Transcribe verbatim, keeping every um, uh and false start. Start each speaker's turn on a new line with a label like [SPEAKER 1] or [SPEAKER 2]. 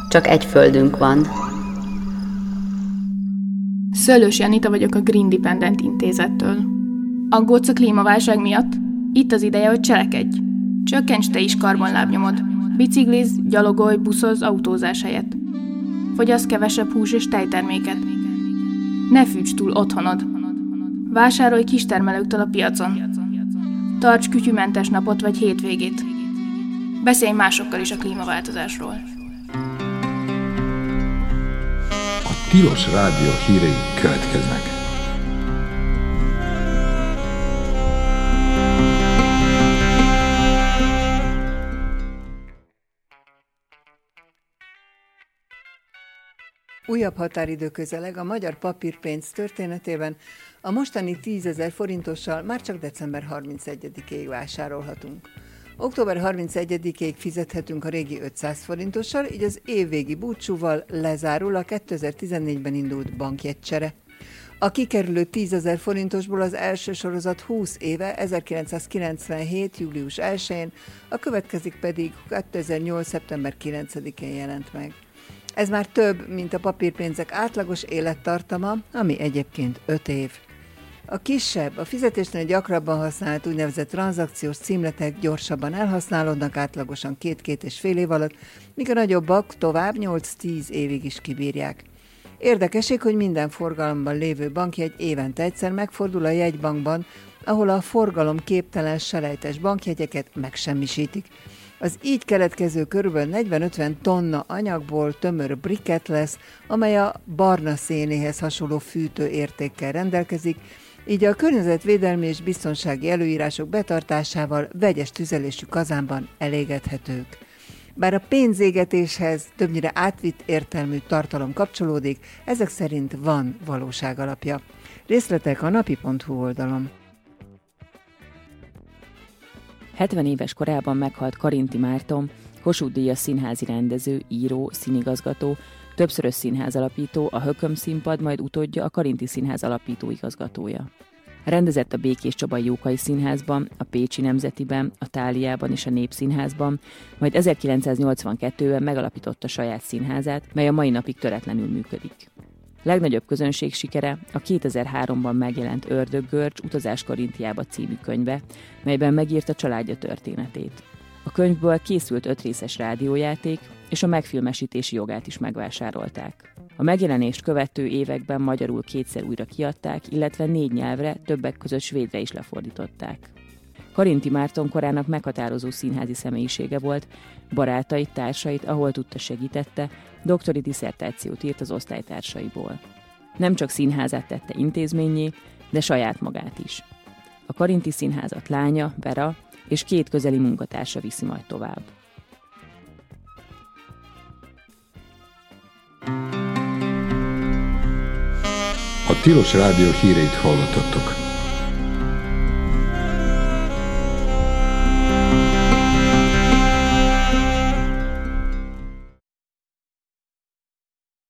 [SPEAKER 1] Csak egy földünk van.
[SPEAKER 2] Szőlős Janita vagyok a Green Dependent intézettől. Aggódsz a klímaválság miatt? Itt az ideje, hogy cselekedj. Csökkents te is karbonlábnyomod. Bicikliz, gyalogolj, buszoz, autózás helyett. Fogyasz kevesebb hús és tejterméket. Ne fűts túl otthonod. Vásárolj kistermelőktől a piacon. Tarts kütyümentes napot vagy hétvégét. Beszélj másokkal is a klímaváltozásról.
[SPEAKER 3] A Tilos Rádió hírei következnek.
[SPEAKER 4] Újabb határidő közeleg a magyar papírpénz történetében, a mostani tízezer forintossal már csak december harmincegyedikéig vásárolhatunk. október harmincegyedikéig fizethetünk a régi ötszáz forintossal, így az évvégi búcsúval lezárul a kétezer-tizennégyben indult bankjegycsere. A kikerülő tízezer forintosból az első sorozat húsz éve, ezerkilencszázkilencvenhét. július elsején, a következik pedig kétezer-nyolc. szeptember kilencedikén jelent meg. Ez már több, mint a papírpénzek átlagos élettartama, ami egyébként öt év. A kisebb, a fizetésnél gyakrabban használt úgynevezett tranzakciós címletek gyorsabban elhasználódnak, átlagosan két-két és fél év alatt, míg a nagyobbak tovább nyolc-tíz évig is kibírják. Érdekesség, hogy minden forgalomban lévő bankjegy évente egyszer megfordul a jegybankban, ahol a forgalom képtelen selejtes bankjegyeket megsemmisítik. Az így keletkező körülbelül negyven-ötven tonna anyagból tömör briket lesz, amely a barna szénéhez hasonló fűtőértékkel rendelkezik, így a környezetvédelmi és biztonsági előírások betartásával vegyes tüzelésű kazánban elégethetők. Bár a pénzégetéshez többnyire átvitt értelmű tartalom kapcsolódik, ezek szerint van valóságalapja. Részletek a napi pont hu oldalon.
[SPEAKER 5] hetven éves korában meghalt Karinti Márton, Kossuth-díjas színházi rendező, író, színigazgató, többszörös színházalapító, a Hököm Színpad, majd utódja a Karinti Színház alapító igazgatója. Rendezett a Békés Csabai Jókai Színházban, a Pécsi Nemzetiben, a Táliában és a Népszínházban, majd ezerkilencszáznyolcvankettőben megalapította saját színházát, mely a mai napig töretlenül működik. Legnagyobb közönség sikere a kétezer-háromban megjelent Ördöggörcs Utazás Karintiába című könyve, melyben megírta családja történetét. A könyvből készült öt részes rádiójáték, és a megfilmesítési jogát is megvásárolták. A megjelenést követő években magyarul kétszer újra kiadták, illetve négy nyelvre, többek között svédre is lefordították. Karinti Márton korának meghatározó színházi személyisége volt, barátait, társait, ahol tudta segítette, doktori disszertációt írt az osztálytársaiból. Nem csak színházát tette intézménnyé, de saját magát is. A Karinti Színházat lánya, Vera, és két közeli munkatársa viszi majd tovább.
[SPEAKER 3] A Tilos Rádió híreit hallottattok.